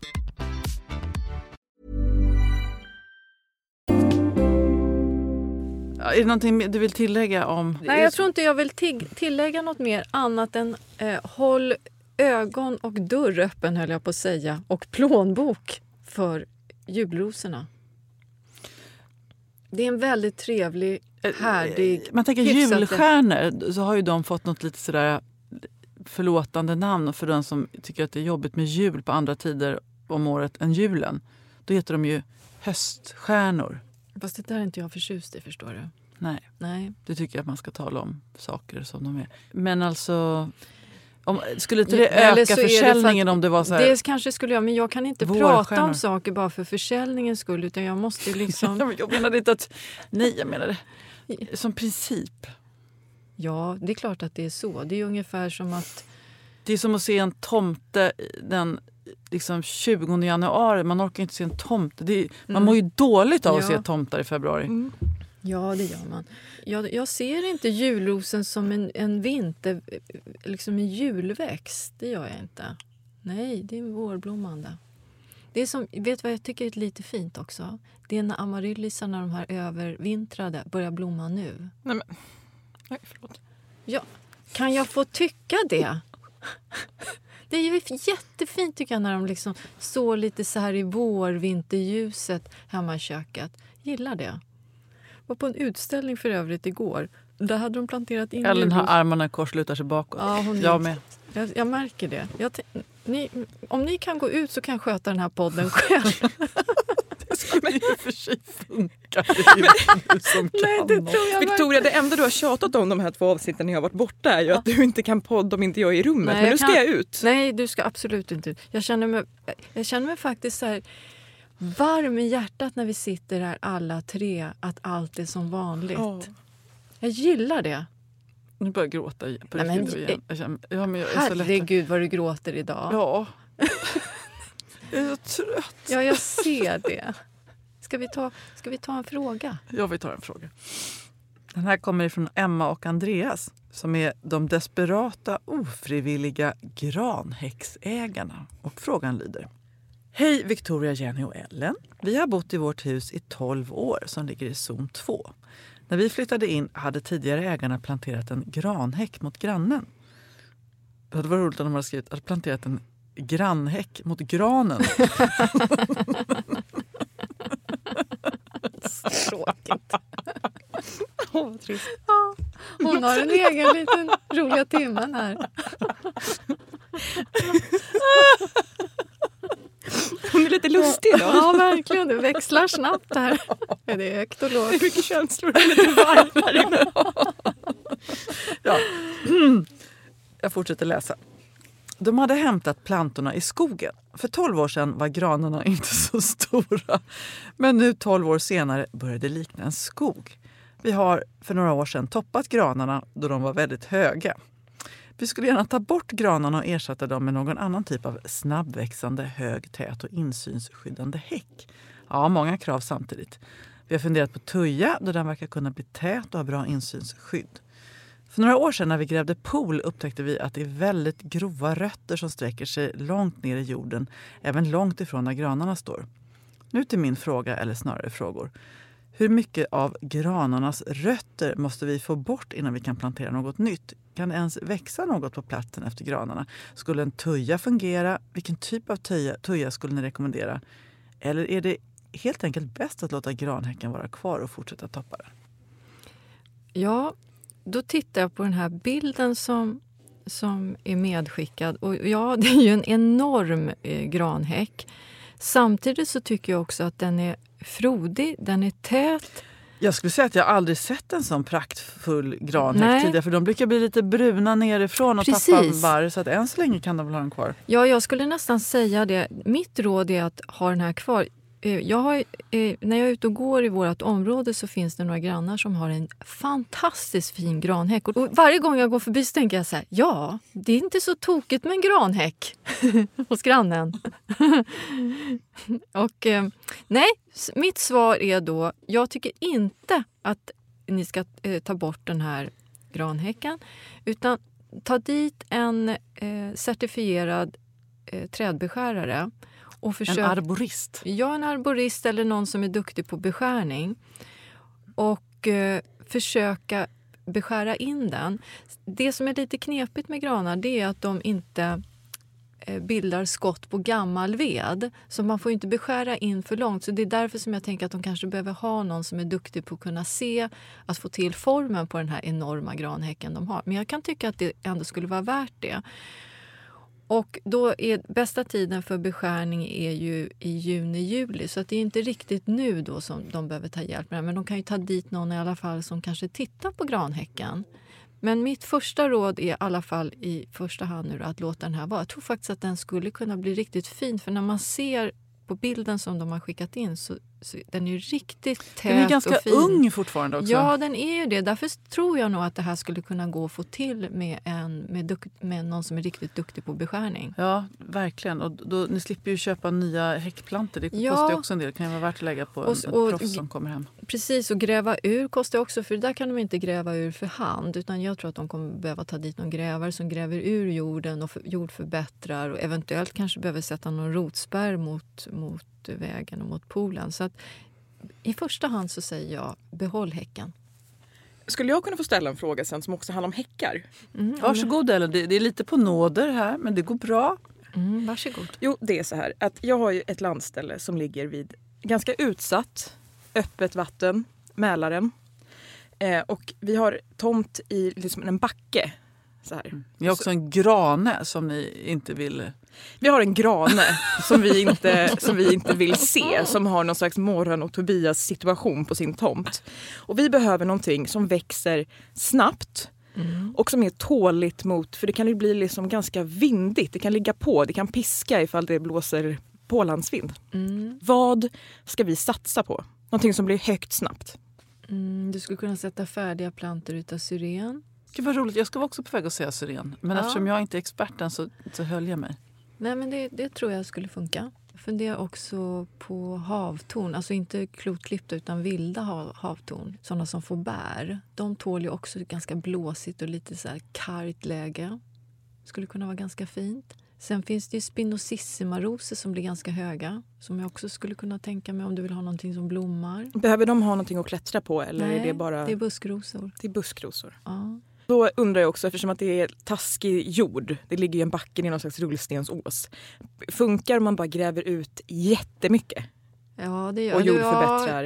Är det någonting du vill tillägga om? Nej, jag tror inte jag vill tillägga något mer annat än håll ögon och dörr öppen, höll jag på att säga, och plånbok för julrosorna. Det är en väldigt trevlig, härdig... Man tänker julstjärnor, så har ju de fått något lite sådär förlåtande namn för den som tycker att det är jobbigt med jul på andra tider om året än julen. Då heter de ju höststjärnor. Fast det där är inte jag förtjust i, förstår du. Nej. Du tycker att man ska tala om saker som de är. Men alltså, skulle inte det öka försäljningen om det var så här? Det kanske skulle jag, men jag kan inte prata om saker bara för försäljningens skull, utan jag måste liksom... Jag menar inte att... Nej, jag menar det som princip. Ja, det är klart att det är så. Det är ungefär som att... Det är som att se en tomte den... liksom 20 januari, man orkar inte se en tomte. Man mår ju dåligt av att se tomtar i februari. Mm. Ja, det gör man. Jag ser inte julrosen som en vinter, liksom en julväxt. Det gör jag inte. Nej, det är vårblommande. Det är som, vet vad jag tycker är lite fint också? Det är när amaryllisarna, de här övervintrade, börjar blomma nu. Nej, förlåt. Ja, kan jag få tycka det? Det är ju jättefint tycker jag när de liksom står lite så här i vårvinterljuset hemma i köket. Gillar det. Var på en utställning för övrigt igår. Där hade de planterat in... Ellen har armarna kors, lutar sig bakåt. Ja, jag med. Jag märker det. Om ni kan gå ut så kan jag sköta den här podden själv. Det skulle ju för sig funka. Nej, det tror jag. Victoria, det enda du har tjatat om de här 2 avsnitten när jag har varit borta är ju att du inte kan podda om inte jag är i rummet. Nej, men nu ska jag ut. Nej, du ska absolut inte ut. Jag känner mig faktiskt så här varm i hjärtat när vi sitter här alla 3, att allt är som vanligt. Jag gillar det. Nu börjar jag gråta på igen. Herregud vad du gråter idag. Ja. Jag är så trött. Ja, jag ser det. Ska vi ta en fråga? Ja, vi tar en fråga. Den här kommer ifrån Emma och Andreas, som är de desperata, ofrivilliga granhäcksägarna. Och frågan lyder: Hej Victoria, Jenny och Ellen. Vi har bott i vårt hus i 12 år som ligger i zon 2. När vi flyttade in hade tidigare ägarna planterat en granhäck mot grannen. Det var roligt att de hade skrivit att planterat en grannhäck mot granen. Tråkigt. Vad trist. Ja, hon har en egen liten roliga timmen här. Hon är lite lustig då. Ja, verkligen. Det växlar snabbt här. Är det högt och lågt? Det är mycket känslor. Det är lite varmt här inne. Ja. Jag fortsätter läsa. De hade hämtat plantorna i skogen. För 12 år sedan var granarna inte så stora. Men nu 12 år senare började det likna en skog. Vi har för några år sedan toppat granarna då de var väldigt höga. Vi skulle gärna ta bort granarna och ersätta dem med någon annan typ av snabbväxande, hög, tät och insynsskyddande häck. Ja, många krav samtidigt. Vi har funderat på tuja då den verkar kunna bli tät och ha bra insynsskydd. För några år sedan när vi grävde pool upptäckte vi att det är väldigt grova rötter som sträcker sig långt ner i jorden, även långt ifrån där granarna står. Nu till min fråga, eller snarare frågor. Hur mycket av granarnas rötter måste vi få bort innan vi kan plantera något nytt? Kan det ens växa något på platsen efter granarna? Skulle en tuja fungera? Vilken typ av tuja skulle ni rekommendera? Eller är det helt enkelt bäst att låta granhäcken vara kvar och fortsätta toppa den? Ja, då tittar jag på den här bilden som är medskickad. Och ja, det är ju en enorm granhäck. Samtidigt så tycker jag också att den är frodig, den är tät. Jag skulle säga att jag aldrig sett en sån praktfull granhäck tidigare. För de brukar bli lite bruna nerifrån och tappa barr. Så att än så länge kan de väl ha den kvar. Ja, jag skulle nästan säga det. Mitt råd är att ha den här kvar. När jag är ute och går i vårt område så finns det några grannar som har en fantastiskt fin granhäck. Och varje gång jag går förbi så tänker jag så här, ja, det är inte så tokigt med en granhäck hos grannen. Och nej, mitt svar är då, jag tycker inte att ni ska ta bort den här granhäcken, utan ta dit en certifierad trädbeskärare. Och en arborist? Ja, en arborist eller någon som är duktig på beskärning. Och försöka beskära in den. Det som är lite knepigt med granar, det är att de inte bildar skott på gammal ved. Så man får inte beskära in för långt. Så det är därför som jag tänker att de kanske behöver ha någon som är duktig på att kunna se, att få till formen på den här enorma granhäcken de har. Men jag kan tycka att det ändå skulle vara värt det. Och då är bästa tiden för beskärning är ju i juni-juli. Så att det är inte riktigt nu då som de behöver ta hjälp med det. Men de kan ju ta dit någon i alla fall som kanske tittar på granhäcken. Men mitt första råd är i alla fall i första hand nu att låta den här vara. Jag tror faktiskt att den skulle kunna bli riktigt fin. För när man ser på bilden som de har skickat in så den är ju riktigt tät och fin. Den är ganska ung fortfarande också. Ja, den är ju det. Därför tror jag nog att det här skulle kunna gå att få till med någon som är riktigt duktig på beskärning. Ja, verkligen. Och då, ni slipper ju köpa nya häckplantor. Det kostar ju också en del. Det kan ju vara värt att lägga på en proffs som kommer hem. Precis, och gräva ur kostar också. För där kan de inte gräva ur för hand. Utan jag tror att de kommer behöva ta dit någon grävare som gräver ur jorden och jordförbättrar. Och eventuellt kanske behöver sätta någon rotspärr mot vägen och mot poolen. Så att i första hand så säger jag behåll häcken. Skulle jag kunna få ställa en fråga sen som också handlar om häckar? Varsågod Ellen, det är lite på nåder här men det går bra. Varsågod. Jo, det är så här att jag har ju ett landställe som ligger vid ganska utsatt öppet vatten, Mälaren. Och vi har tomt i liksom en backe. Så här. Vi har också en grane som ni inte vill... Vi har en grane som vi inte vill se, som har någon slags Morran och Tobias situation på sin tomt. Och vi behöver någonting som växer snabbt och som är tåligt mot, för det kan ju bli liksom ganska vindigt, det kan ligga på, det kan piska ifall det blåser pålandsvind. Vad ska vi satsa på? Någonting som blir högt snabbt. Du skulle kunna sätta färdiga plantor utav syren. Gud vad roligt, jag ska också på väg att säga syren. Men eftersom jag inte är experten så höll jag mig. Nej, men det tror jag skulle funka. Jag funderar också på havtorn. Alltså inte klotklippta utan vilda havtorn. Sådana som får bär. De tål ju också ganska blåsigt och lite så här kargt läge. Skulle kunna vara ganska fint. Sen finns det ju spinosissima-rosor som blir ganska höga. Som jag också skulle kunna tänka mig om du vill ha någonting som blommar. Behöver de ha någonting att klättra på? Eller Nej, är det bara... det är buskrosor. Det är buskrosor. Ja. Då undrar jag också, eftersom att det är taskig jord, det ligger ju en backen i någon slags rullstensås. Funkar om man bara gräver ut jättemycket? Ja, det gör och jordförbättrar?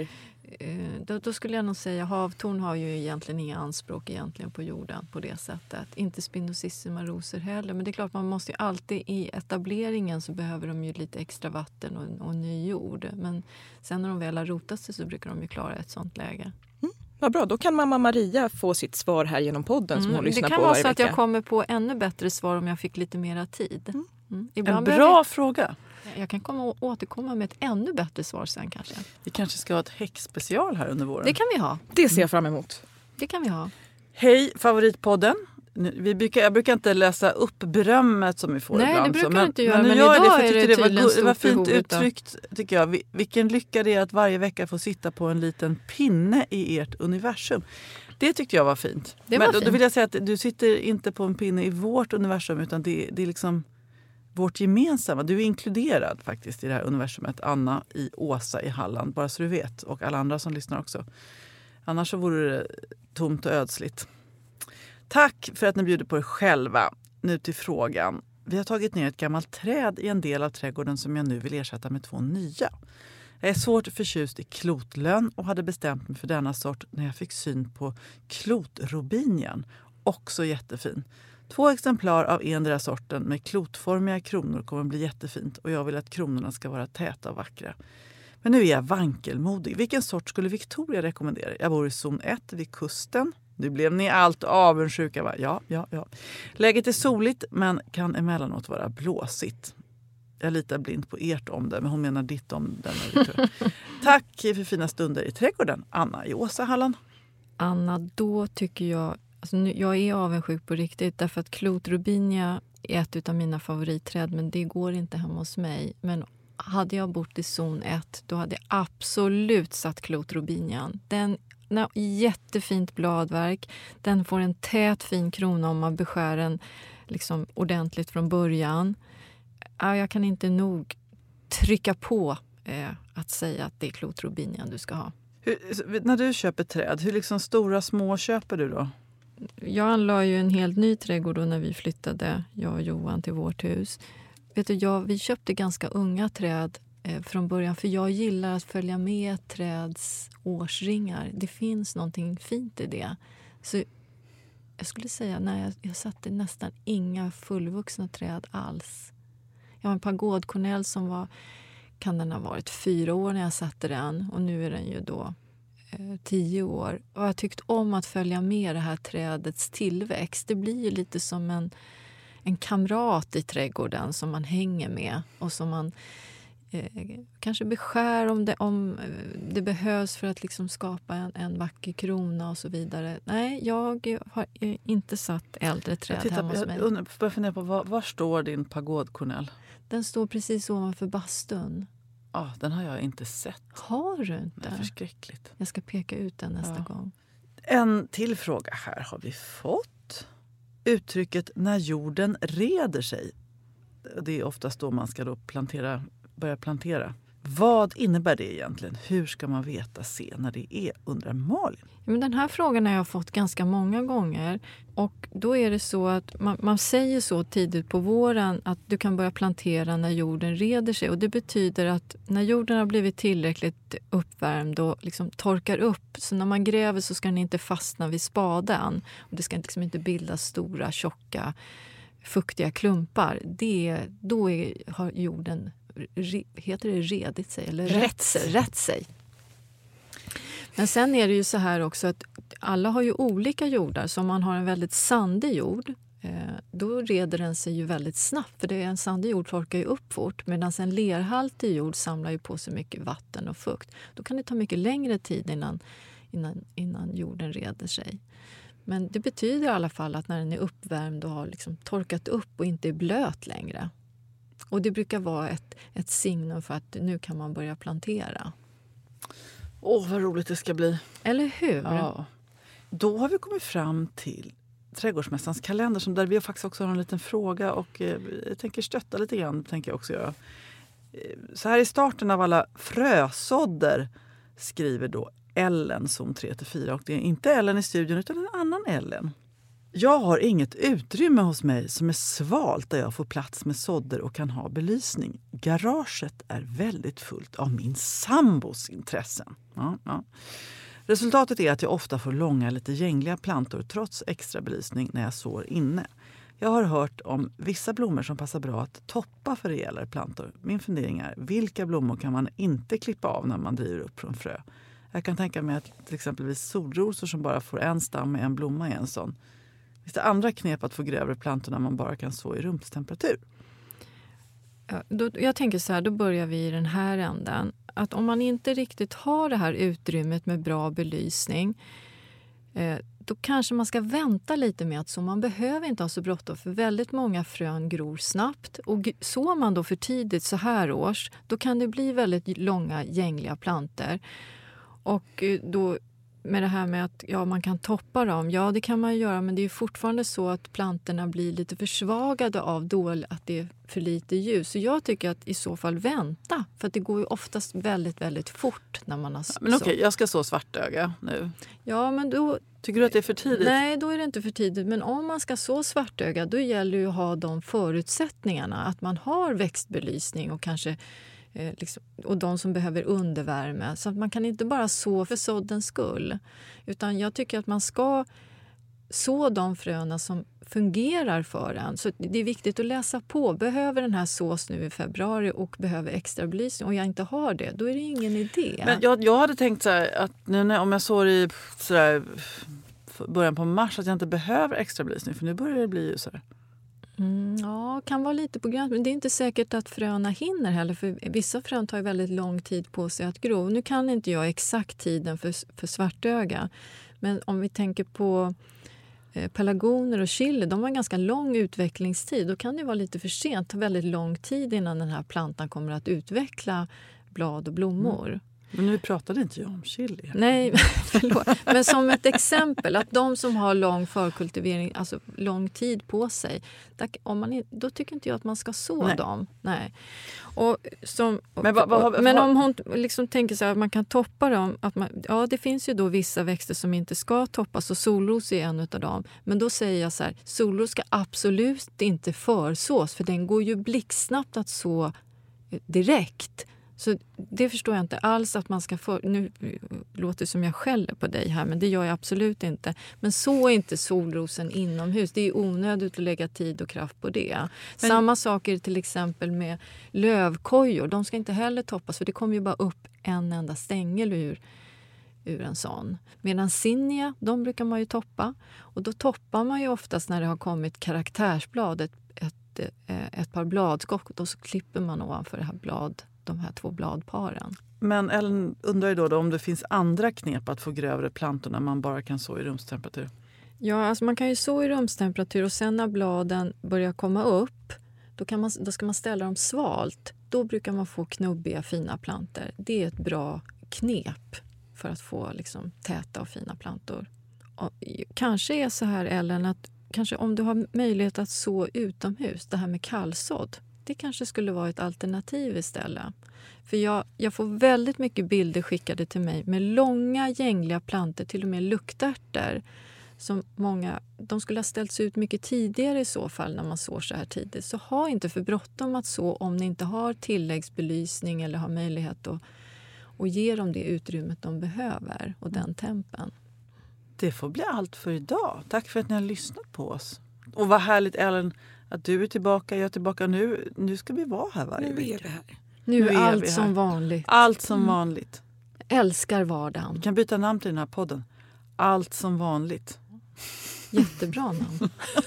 Då skulle jag nog säga havtorn har ju egentligen inga anspråk egentligen på jorden på det sättet. Inte Spinosissima rosor heller. Men det är klart, man måste ju alltid i etableringen så behöver de ju lite extra vatten och ny jord. Men sen när de väl har rotat sig så brukar de ju klara ett sånt läge. Vad bra, då kan mamma Maria få sitt svar här genom podden som hon lyssnar på Det kan varje vara så vecka. att jag kommer på ännu bättre svar om jag fick lite mera tid. En bra fråga. Jag kan återkomma med ett ännu bättre svar sen kanske. Vi kanske ska ha ett häxspecial här under våren. Det kan vi ha. Det ser jag fram emot. Det kan vi ha. Hej, favoritpodden. Jag brukar inte läsa upp berömmet som vi får Nej, ibland. det brukar du inte göra. Men Men idag idag är är det det tydligen var, det var stort fint behov utav- uttryckt, tycker jag. Vilken lycka det är att varje vecka få sitta på en liten pinne i ert universum. Det tyckte jag var fint. Det var fint. Då vill jag säga att du sitter inte på en pinne i vårt universum, utan det är liksom vårt gemensamma. Du är inkluderad faktiskt i det här universumet, Anna i Åsa i Halland, bara så du vet. Och alla andra som lyssnar också. Annars så vore det tomt och ödsligt. Tack för att ni bjuder på er själva. Nu till frågan. Vi har tagit ner ett gammalt träd i en del av trädgården som jag nu vill ersätta med 2 nya. Jag är svårt förtjust i klotlön och hade bestämt mig för denna sort när jag fick syn på klotrobinian. Också jättefin. 2 exemplar av endera sorten med klotformiga kronor kommer bli jättefint och jag vill att kronorna ska vara täta och vackra. Men nu är jag vankelmodig. Vilken sort skulle Victoria rekommendera? Jag bor i zon 1 vid kusten. Nu blev ni allt avundsjuka, va? Ja. Läget är soligt men kan emellanåt vara blåsigt. Jag litar blint på ert omdöme, men hon menar ditt omdöme. Tack för fina stunder i trädgården. Anna i Åsa Halland. Anna, då tycker jag... Alltså jag är avundsjuk på riktigt därför att klotrubinia är ett av mina favoritträd, men det går inte hemma hos mig. Men hade jag bott i zon 1 då hade jag absolut satt klotrubinian. Den har jättefint bladverk. Den får en tät fin krona om man beskär den liksom ordentligt från början. Jag kan inte nog trycka på att säga att det är klotrubinian du ska ha. När du köper träd, hur liksom stora små köper du då? Jag anlade ju en helt ny trädgård då när vi flyttade, jag och Johan, till vårt hus. Vet du, vi köpte ganska unga träd från början, för jag gillar att följa med träds årsringar. Det finns någonting fint i det. Så jag skulle säga, nej, jag satte nästan inga fullvuxna träd alls. Jag har en pagodkornell som var, kan den ha varit 4 år när jag satte den, och nu är den ju då 10 år. Och jag har tyckt om att följa med det här trädets tillväxt. Det blir ju lite som en kamrat i trädgården som man hänger med och som man kanske beskär om det behövs för att liksom skapa en vacker krona och så vidare. Nej, jag har inte satt äldre träd hemma hos mig. Jag börjar fundera på, var står din pagodkornell? Den står precis ovanför bastun. Ja, den har jag inte sett. Har du inte? Det är förskräckligt. Jag ska peka ut den nästa gång. En till fråga här har vi fått. Uttrycket när jorden reder sig. Det är oftast då man ska då börja plantera. Vad innebär det egentligen? Hur ska man se när det är, undrar Malin? Men den här frågan har jag fått ganska många gånger. Och då är det så att man säger så tidigt på våren att du kan börja plantera när jorden reder sig. Och det betyder att när jorden har blivit tillräckligt uppvärmd och liksom torkar upp. Så när man gräver så ska den inte fastna vid spaden. Och det ska liksom inte bildas stora, tjocka, fuktiga klumpar. Då har jorden... Heter det redigt sig? Eller rätt sig. Men sen är det ju så här också att alla har ju olika jordar. Så om man har en väldigt sandig jord, då reder den sig ju väldigt snabbt. För en sandig jord torkar ju upp fort. Medan en lerhaltig jord samlar ju på sig mycket vatten och fukt. Då kan det ta mycket längre tid innan jorden reder sig. Men det betyder i alla fall att när den är uppvärmd och har liksom torkat upp och inte är blöt längre. Och det brukar vara ett signum för att nu kan man börja plantera. Vad roligt det ska bli. Eller hur? Ja. Då har vi kommit fram till Trädgårdsmästarens kalender, där vi faktiskt också har en liten fråga och jag tänker stötta lite grann, tänker jag också göra. Så här i starten av alla frösådder skriver då Ellen, zon 3-4, och det är inte Ellen i studion utan en annan Ellen. Jag har inget utrymme hos mig som är svalt där jag får plats med sådder och kan ha belysning. Garaget är väldigt fullt av min sambos intressen. Ja. Resultatet är att jag ofta får långa, lite gängliga plantor trots extra belysning när jag sår inne. Jag har hört om vissa blommor som passar bra att toppa för rejälare plantor. Min fundering är, vilka blommor kan man inte klippa av när man driver upp från frö? Jag kan tänka mig att till exempelvis solrosor som bara får en stam med en blomma är en sån. Finns det andra knep att få grövre plantor när man bara kan så i rumstemperatur? Jag tänker så här, då börjar vi i den här änden. Att om man inte riktigt har det här utrymmet med bra belysning, då kanske man ska vänta lite med att så. Man behöver inte ha så bråttom, för väldigt många frön gror snabbt. Och så man då för tidigt så här års, då kan det bli väldigt långa gängliga plantor. Och då med det här med att man kan toppa dem, det kan man göra, men det är fortfarande så att plantorna blir lite försvagade av att det är för lite ljus. Så jag tycker att i så fall vänta, för att det går ju oftast väldigt, väldigt fort när man har Men okej, jag ska så svartöga nu. Ja, men då... Tycker du att det är för tidigt? Nej, då är det inte för tidigt. Men om man ska så svartöga, då gäller det att ha de förutsättningarna. Att man har växtbelysning och kanske... och de som behöver undervärme. Så att man kan inte bara så för såddens skull. Utan jag tycker att man ska så de fröna som fungerar för en. Så det är viktigt att läsa på. Behöver den här sås nu i februari och behöver extra belysning och jag inte har det, då är det ingen idé. Men jag hade tänkt så här att nu om jag sår i början på mars att jag inte behöver extra belysning, för nu börjar det bli ljusare. Kan vara lite på gräns, men det är inte säkert att fröna hinner heller, för vissa frön tar ju väldigt lång tid på sig att gro. Nu kan inte jag exakt tiden för svartöga, men om vi tänker på pelargoner och chili, de har en ganska lång utvecklingstid. Då kan det vara lite för sent, ta väldigt lång tid innan den här plantan kommer att utveckla blad och blommor. Men nu pratade inte jag om chili. Nej, förlåt. Men som ett exempel, att de som har lång förkultivering, alltså lång tid på sig, då tycker inte jag att man ska så dem. Nej. Men om hon liksom tänker så här att man kan toppa dem, det finns ju då vissa växter som inte ska toppas och solros är en av dem. Men då säger jag så här, solros ska absolut inte försås, för den går ju blixtsnabbt att så direkt. Så det förstår jag inte alls att man ska nu låter det som jag skäller på dig här, men det gör jag absolut inte. Men så är inte solrosen inomhus. Det är onödigt att lägga tid och kraft på det. Men samma sak är till exempel med lövkojor. De ska inte heller toppas, för det kommer ju bara upp en enda stängel ur en sån. Medan zinnia, de brukar man ju toppa. Och då toppar man ju oftast när det har kommit karaktärsblad, ett par bladskott, och så klipper man ovanför det här de här två bladparen. Men Ellen undrar ju då om det finns andra knep att få grövre plantor när man bara kan så i rumstemperatur. Ja, alltså man kan ju så i rumstemperatur, och sen när bladen börjar komma upp, då ska man ställa dem svalt. Då brukar man få knubbiga, fina plantor. Det är ett bra knep för att få liksom täta och fina plantor. Och kanske är så här, Ellen, att kanske om du har möjlighet att så utomhus, det här med kallsådd, det kanske skulle vara ett alternativ istället. För jag får väldigt mycket bilder skickade till mig med långa gängliga plantor, till och med luktärtor. Som de skulle ha ställts ut mycket tidigare i så fall när man sår så här tidigt. Så ha inte för bråttom att så om ni inte har tilläggsbelysning eller har möjlighet att ge dem det utrymmet de behöver och den tempen. Det får bli allt för idag. Tack för att ni har lyssnat på oss. Och vad härligt, Ellen, att du är tillbaka, jag är tillbaka nu. Nu ska vi vara här varje vecka. Nu är vi här. Nu är allt som vanligt. Allt som vanligt. Älskar vardagen. Vi kan byta namn till den här podden. Allt som vanligt. Jättebra namn.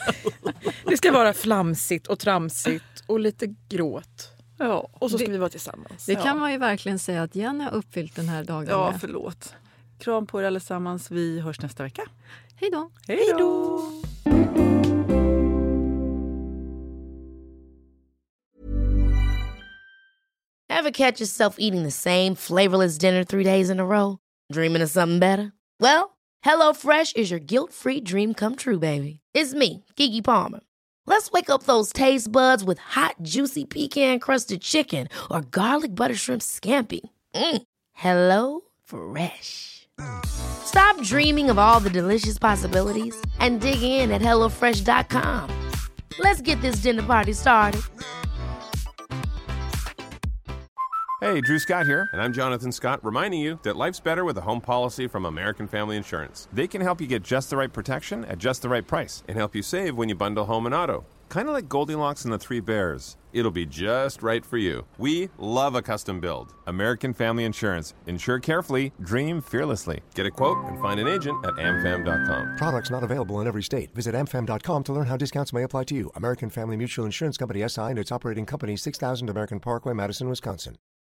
Det ska vara flamsigt och tramsigt och lite gråt. Ja, och så ska vi vara tillsammans. Det kan man ju verkligen säga att Jenny har uppfyllt den här dagen. Ja, förlåt. Kram på er allesammans. Vi hörs nästa vecka. Hej då. Hej då. Ever catch yourself eating the same flavorless dinner 3 days in a row? Dreaming of something better? Well, HelloFresh is your guilt-free dream come true, baby. It's me, Keke Palmer. Let's wake up those taste buds with hot, juicy pecan-crusted chicken or garlic butter shrimp scampi. Hello Fresh. Stop dreaming of all the delicious possibilities and dig in at HelloFresh.com. Let's get this dinner party started. Hey, Drew Scott here, and I'm Jonathan Scott, reminding you that life's better with a home policy from American Family Insurance. They can help you get just the right protection at just the right price and help you save when you bundle home and auto. Kind of like Goldilocks and the Three Bears. It'll be just right for you. We love a custom build. American Family Insurance. Insure carefully, dream fearlessly. Get a quote and find an agent at amfam.com. Products not available in every state. Visit amfam.com to learn how discounts may apply to you. American Family Mutual Insurance Company, S.I. and its operating company, 6000 American Parkway, Madison, Wisconsin.